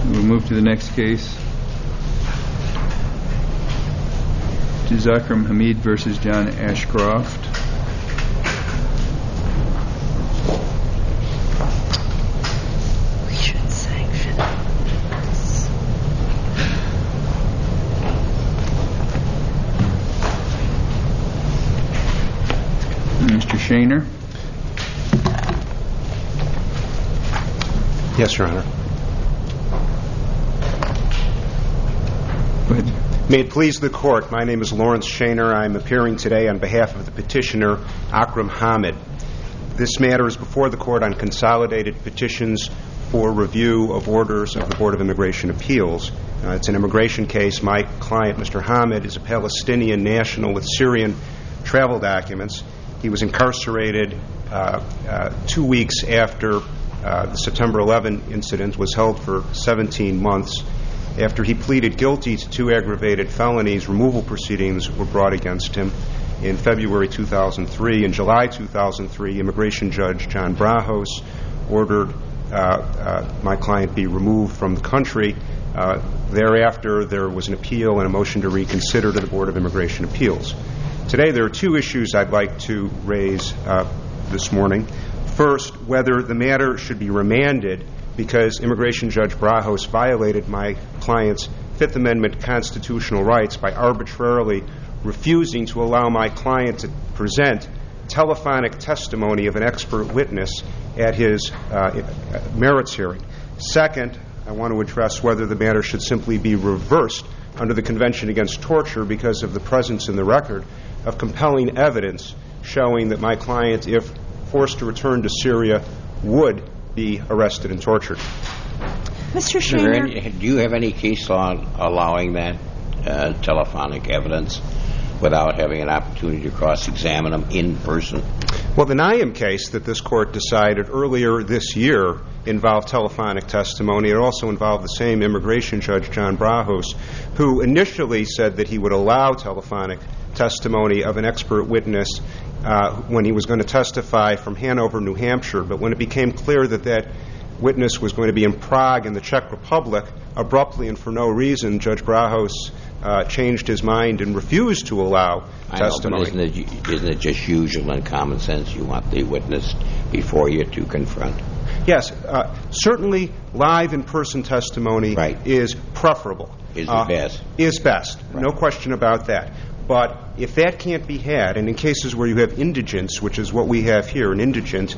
We'll move to the next case, which is Akram Hamid versus John Ashcroft. We should sanction this. Mr. Shaner. Yes, Your Honor. Go ahead. May it please the Court, my name is Lawrence Shaner. I'm appearing today on behalf of the petitioner Akram Hamid. This matter is before the Court on consolidated petitions for review of orders of the Board of Immigration Appeals. It's an immigration case. My client, Mr. Hamid, is a Palestinian national with Syrian travel documents. He was incarcerated 2 weeks after the September 11 incident, was held for 17 months. After he pleaded guilty to 2 aggravated felonies, removal proceedings were brought against him. In February 2003, in July 2003, immigration judge John Brahos ordered my client be removed from the country. Thereafter, there was an appeal and a motion to reconsider to the Board of Immigration Appeals. Today, there are 2 issues I'd like to raise this morning. First, whether the matter should be remanded because immigration judge Brahos violated my client's Fifth Amendment constitutional rights by arbitrarily refusing to allow my client to present telephonic testimony of an expert witness at his merits hearing. Second, I want to address whether the matter should simply be reversed under the Convention Against Torture because of the presence in the record of compelling evidence showing that my client, if forced to return to Syria, would be arrested and tortured. Mr. Shaner, do you have any case law allowing that telephonic evidence without having an opportunity to cross-examine them in person? Well, the Naim case that this Court decided earlier this year involved telephonic testimony. It also involved the same immigration judge, John Brahos, who initially said that he would allow telephonic testimony of an expert witness when he was going to testify from Hanover, New Hampshire. But when it became clear that that witness was going to be in Prague in the Czech Republic, abruptly and for no reason, Judge Brahos changed his mind and refused to allow testimony. But isn't it just usual and common sense you want the witness before you to confront? Yes. Certainly live in-person testimony is preferable. Is best. Is best. Right. No question about that. But if that can't be had, and in cases where you have indigence, which is what we have here, an indigent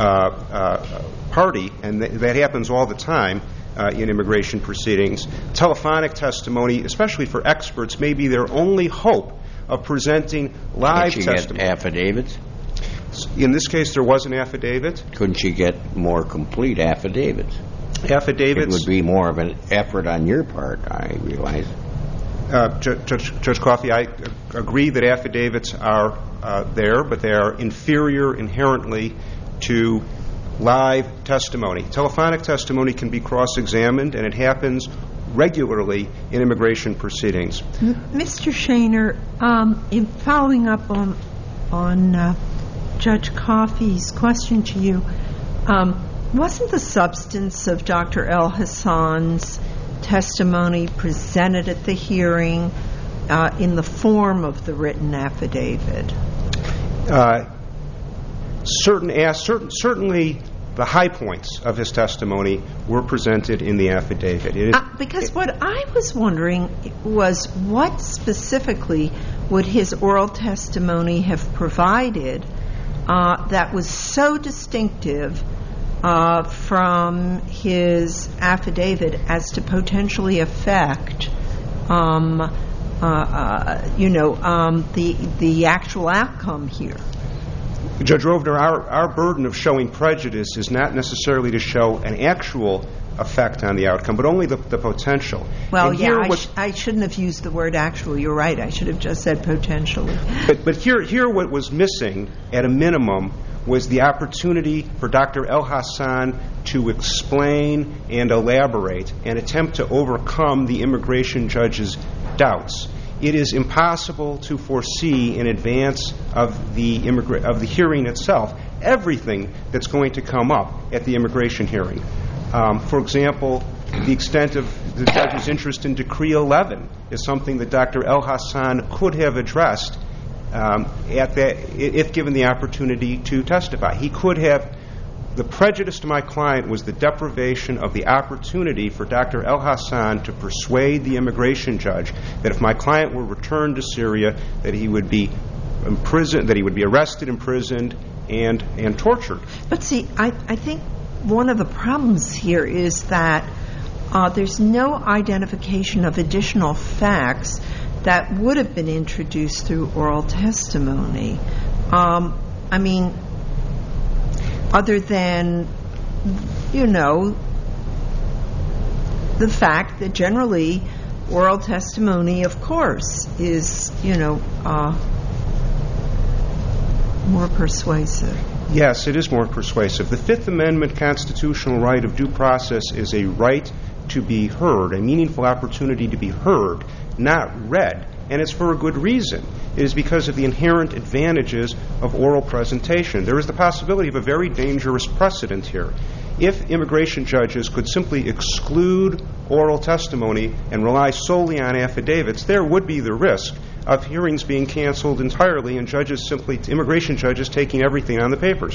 party, and that happens all the time in immigration proceedings, telephonic testimony, especially for experts, may be their only hope of presenting live testimony. Can't you get affidavits? In this case, there was an affidavit. Couldn't you get more complete affidavits? Affidavits. It would be more of an effort on your part, I realize. Judge Coffey, I agree that affidavits are there, but they are inferior inherently to live testimony. Telephonic testimony can be cross-examined, and it happens regularly in immigration proceedings. Mr. Shaner, in following up on Judge Coffey's question to you, wasn't the substance of Dr. El Hassan's testimony presented at the hearing in the form of the written affidavit? Certainly the high points of his testimony were presented in the affidavit. Because what I was wondering was what specifically would his oral testimony have provided that was so distinctive from his affidavit as to potentially affect the actual outcome here. Judge Rovner, our burden of showing prejudice is not necessarily to show an actual effect on the outcome, but only the potential. Well, I shouldn't have used the word actual. You're right. I should have just said potentially. But here what was missing, at a minimum, was the opportunity for Dr. El Hassan to explain and elaborate and attempt to overcome the immigration judge's doubts. It is impossible to foresee in advance of the hearing itself everything that's going to come up at the immigration hearing. For example, The extent of the judge's interest in Decree 11 is something that Dr. El-Hassan could have addressed if given the opportunity to testify. He could have. The prejudice to my client was the deprivation of the opportunity for Dr. El-Hassan to persuade the immigration judge that if my client were returned to Syria, that he would be imprisoned, that he would be arrested, imprisoned, and tortured. But see, I think one of the problems here is that there's no identification of additional facts that would have been introduced through oral testimony. I mean, other than, the fact that generally oral testimony, of course, is, more persuasive. Yes, it is more persuasive. The Fifth Amendment constitutional right of due process is a right to be heard, a meaningful opportunity to be heard, not read. And it's for a good reason. It is because of the inherent advantages of oral presentation. There is the possibility of a very dangerous precedent here. If immigration judges could simply exclude oral testimony and rely solely on affidavits, there would be the risk of hearings being canceled entirely and immigration judges taking everything on the papers.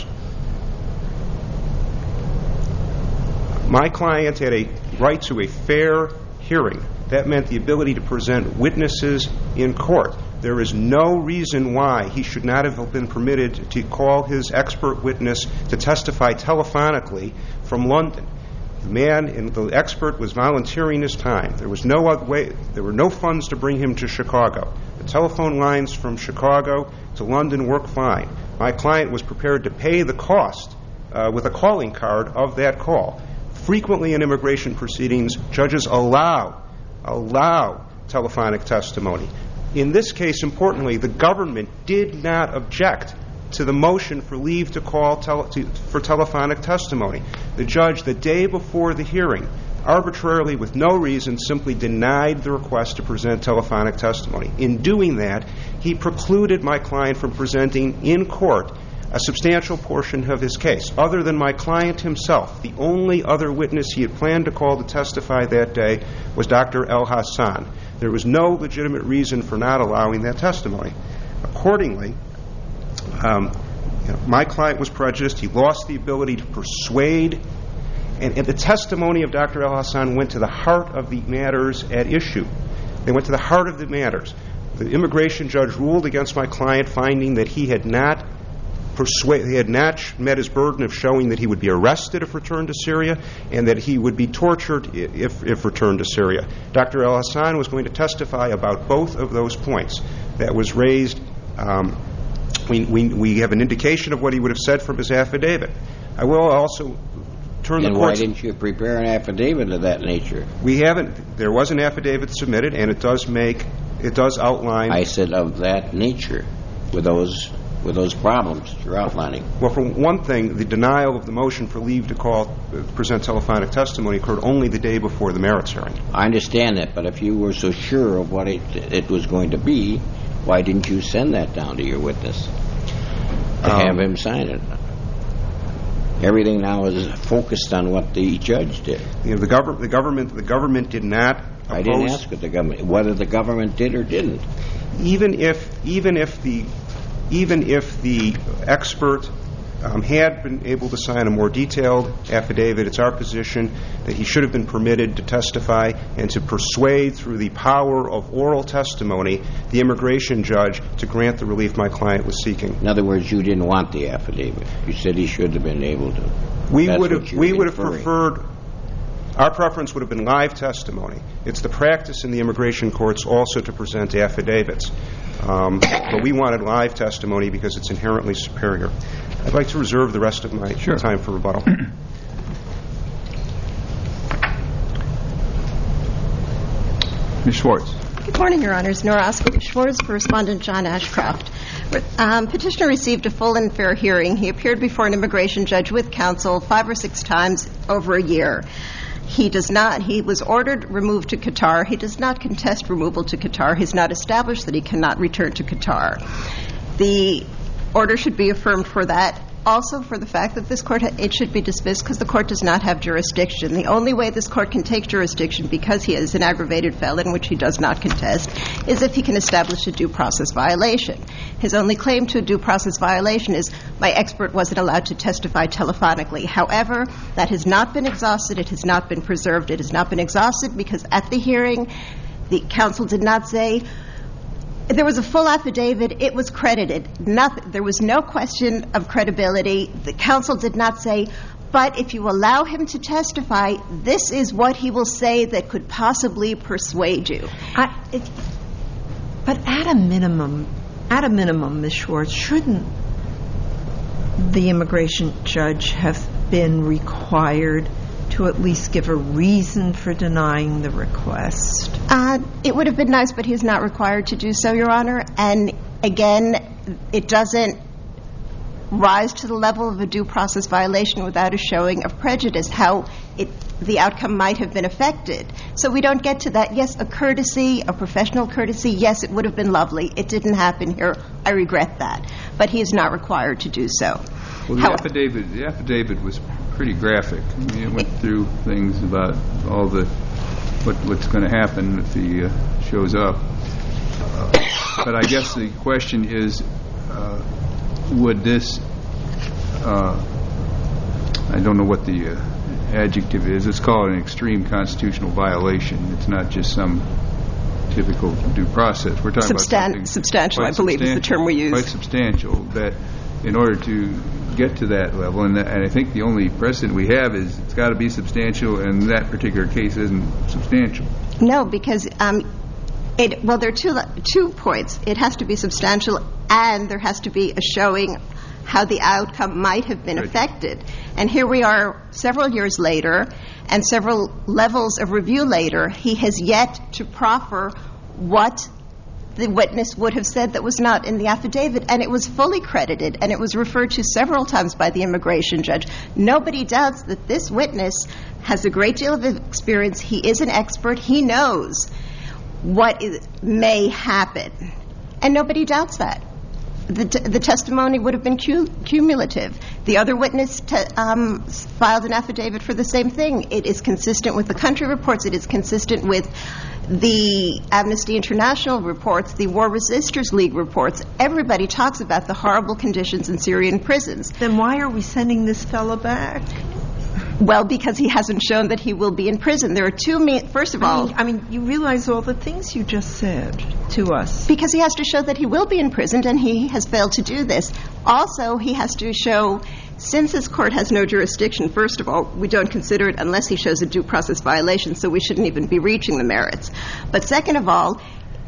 My client had a right to a fair hearing. That meant the ability to present witnesses in court. There is no reason why he should not have been permitted to call his expert witness to testify telephonically from London. The expert was volunteering his time. There was no other way. There were no funds to bring him to Chicago. The telephone lines from Chicago to London work fine. My client was prepared to pay the cost with a calling card of that call. Frequently in immigration proceedings, judges allow telephonic testimony. In this case, importantly, the government did not object to the motion for leave to call for telephonic testimony. The judge, the day before the hearing, arbitrarily, with no reason, simply denied the request to present telephonic testimony. In doing that, he precluded my client from presenting in court a substantial portion of his case. Other than my client himself, the only other witness he had planned to call to testify that day was Dr. El-Hassan. There was no legitimate reason for not allowing that testimony. Accordingly, my client was prejudiced. He lost the ability to persuade. And the testimony of Dr. El-Hassan went to the heart of the matters at issue. They went to the heart of the matters. The immigration judge ruled against my client, finding that he had not met his burden of showing that he would be arrested if returned to Syria and that he would be tortured if returned to Syria. Dr. El-Hassan was going to testify about both of those points. That was raised. We have an indication of what he would have said from his affidavit. I will also turn the court. Why didn't you prepare an affidavit of that nature? We haven't. There was an affidavit submitted, and it does outline. I said of that nature, with those problems you're outlining. Well, for one thing, the denial of the motion for leave to present telephonic testimony occurred only the day before the merits hearing. I understand that, but if you were so sure of what it was going to be, why didn't you send that down to your witness to have him sign it? Everything now is focused on what the judge did. The government did not oppose. I didn't ask whether the government did or didn't. Even if the expert had been able to sign a more detailed affidavit, it's our position that he should have been permitted to testify and to persuade through the power of oral testimony the immigration judge to grant the relief my client was seeking. In other words, you didn't want the affidavit. You said he should have been able to. We would have preferred. Our preference would have been live testimony. It's the practice in the immigration courts also to present affidavits. But we wanted live testimony because it's inherently superior. I'd like to reserve the rest of my time for rebuttal. Ms. Schwartz. Good morning, Your Honors. Nora Oscar Schwartz for Respondent John Ashcroft. Petitioner received a full and fair hearing. He appeared before an immigration judge with counsel 5 or 6 times over a year. He was ordered removed to Qatar. He does not contest removal to Qatar. He's not established that he cannot return to Qatar. The order should be affirmed for that also for the fact that this court, it should be dismissed because the court does not have jurisdiction. The only way this court can take jurisdiction, because he is an aggravated felon, which he does not contest, is if he can establish a due process violation. His only claim to a due process violation is my expert wasn't allowed to testify telephonically. However, that has not been exhausted. It has not been preserved. It has not been exhausted because at the hearing, the counsel did not say, there was a full affidavit. It was credited. Nothing. There was no question of credibility. The counsel did not say, but if you allow him to testify, this is what he will say that could possibly persuade you. But at a minimum, Ms. Schwartz, shouldn't the immigration judge have been required to at least give a reason for denying the request? It would have been nice, but he's not required to do so, Your Honor. And again, it doesn't rise to the level of a due process violation without a showing of prejudice, how the outcome might have been affected. So we don't get to that. Yes, a courtesy, a professional courtesy, yes, it would have been lovely. It didn't happen here. I regret that. But he is not required to do so. Well, the affidavit was pretty graphic. I mean, it went through things about all what's going to happen if he shows up. But I guess the question is, would this, I don't know what the adjective is, let's call it an extreme constitutional violation. It's not just some typical due process. We're talking about something substantial, I believe is the term we use. Quite substantial, that in order to get to that level, and I think the only precedent we have is it's got to be substantial, and that particular case isn't substantial. No, because there are two points. It has to be substantial, and there has to be a showing how the outcome might have been affected. And here we are several years later, and several levels of review later, he has yet to proffer what the witness would have said that was not in the affidavit, and it was fully credited, and it was referred to several times by the immigration judge. Nobody doubts that this witness has a great deal of experience. He is an expert. He knows what may happen, and nobody doubts that. The testimony would have been cumulative. The other witness filed an affidavit for the same thing. It is consistent with the country reports. It is consistent with the Amnesty International reports, the War Resisters League reports. Everybody talks about the horrible conditions in Syrian prisons. Then why are we sending this fellow back? Well, because he hasn't shown that he will be in prison. There are two first of all... I mean, you realize all the things you just said to us. Because he has to show that he will be imprisoned, and he has failed to do this. Also, he has to show, since this court has no jurisdiction, first of all, we don't consider it unless he shows a due process violation, so we shouldn't even be reaching the merits. But second of all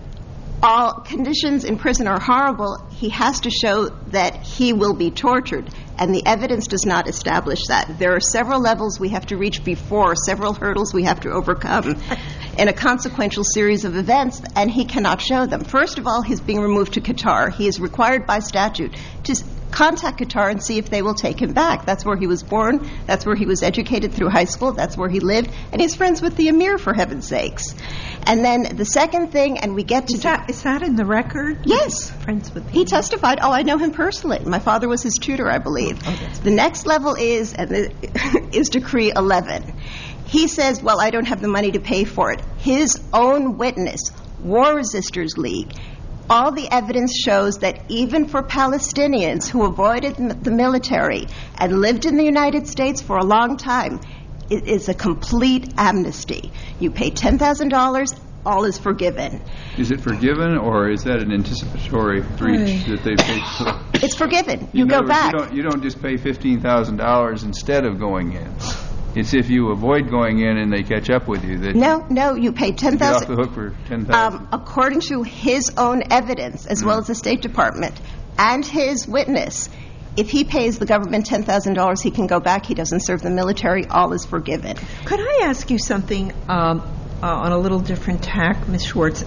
conditions in prison are horrible. He has to show that he will be tortured, and the evidence does not establish that. There are several levels we have to reach before, several hurdles we have to overcome in a consequential series of events, and he cannot show them. First of all, he's being removed to Qatar. He is required by statute to contact Qatar and see if they will take him back. That's where he was born. That's where he was educated through high school. That's where he lived. And he's friends with the emir, for heaven's sakes. And then the second thing, and we get to... Is that in the record? Yes. Friends with the He testified. Oh, I know him personally. My father was his tutor, I believe. The next level is Decree 11. He says, well, I don't have the money to pay for it. His own witness, War Resisters League, all the evidence shows that even for Palestinians who avoided the military and lived in the United States for a long time, it is a complete amnesty. You pay $10,000, all is forgiven. Is it forgiven, or is that an anticipatory breach that they paid for? It's forgiven. You go back. You don't just pay $15,000 instead of going in. It's if you avoid going in and they catch up with you. That No, you pay $10,000. You get off the hook for $10,000. According to his own evidence, as well as the State Department, and his witness, if he pays the government $10,000, he can go back. He doesn't serve the military. All is forgiven. Could I ask you something on a little different tack, Ms. Schwartz?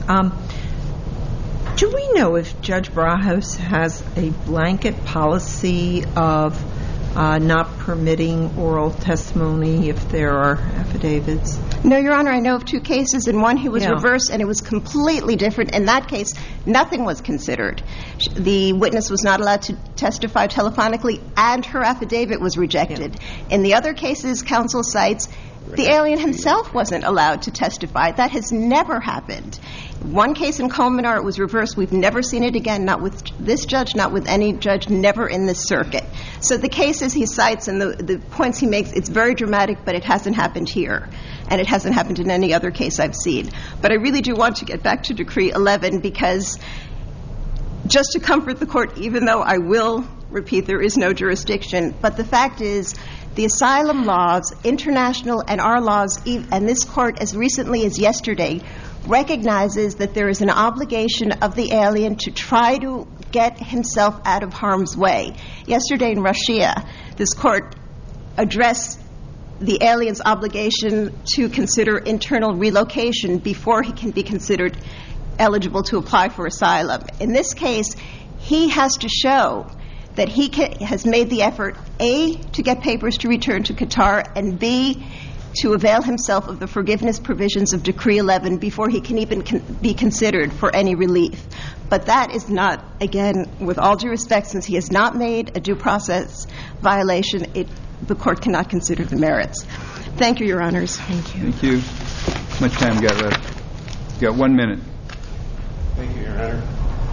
Do we know if Judge Brajos has a blanket policy of not permitting oral testimony if there are affidavits? No, Your Honor, I know of 2 cases. In one, he was Yeah. reversed, and it was completely different. In that case, nothing was considered. The witness was not allowed to testify telephonically, and her affidavit was rejected. In the other cases, counsel cites the alien himself wasn't allowed to testify. That has never happened. One case in Colmenar, it was reversed. We've never seen it again, not with this judge, not with any judge, never in this circuit. So the cases he cites and the points he makes, it's very dramatic, but it hasn't happened here. And it hasn't happened in any other case I've seen. But I really do want to get back to Decree 11 because just to comfort the court, even though I will repeat there is no jurisdiction, but the fact is the asylum laws, international and our laws, and this court as recently as yesterday, recognizes that there is an obligation of the alien to try to get himself out of harm's way. Yesterday in Russia, this court addressed the alien's obligation to consider internal relocation before he can be considered eligible to apply for asylum. In this case, he has to show that he has made the effort, A, to get papers to return to Qatar, and B, to avail himself of the forgiveness provisions of Decree 11 before he can even be considered for any relief. But that is not, again, with all due respect, since he has not made a due process violation, the court cannot consider the merits. Thank you, Your Honors. Thank you. Thank you. How much time got left? You got 1 minute. Thank you, Your Honor.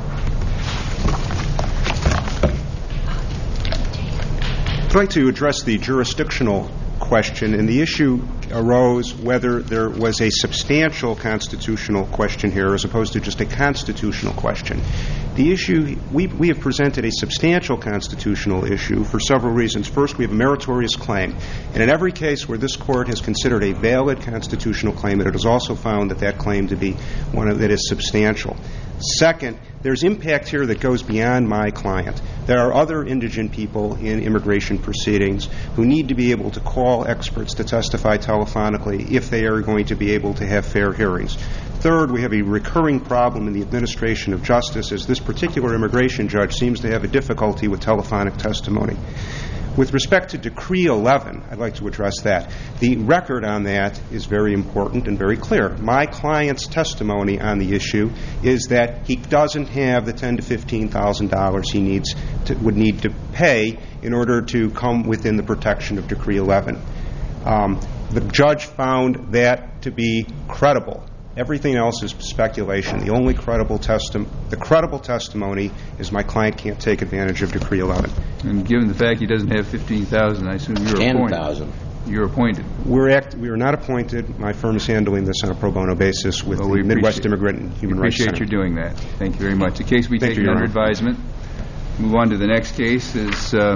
I'd like to address the jurisdictional question, and the issue arose whether there was a substantial constitutional question here as opposed to just a constitutional question. The issue, we have presented a substantial constitutional issue for several reasons. First, we have a meritorious claim, and in every case where this court has considered a valid constitutional claim, it has also found that claim to be one that is substantial. Second, there's impact here that goes beyond my client. There are other indigent people in immigration proceedings who need to be able to call experts to testify telephonically if they are going to be able to have fair hearings. Third, we have a recurring problem in the administration of justice as this particular immigration judge seems to have a difficulty with telephonic testimony. With respect to Decree 11, I'd like to address that. The record on that is very important and very clear. My client's testimony on the issue is that he doesn't have the $10,000 to $15,000 he would need to pay in order to come within the protection of Decree 11. The judge found that to be credible. Everything else is speculation. The only credible testimony is my client can't take advantage of Decree 11. And given the fact he doesn't have $15,000, I assume you're appointed. $10,000. You're appointed. We are not appointed. My firm is handling this on a pro bono basis with the Midwest Immigrant and Human Rights Center. We appreciate you doing that. Thank you very much. The case we take under advisement. Move on to the next case is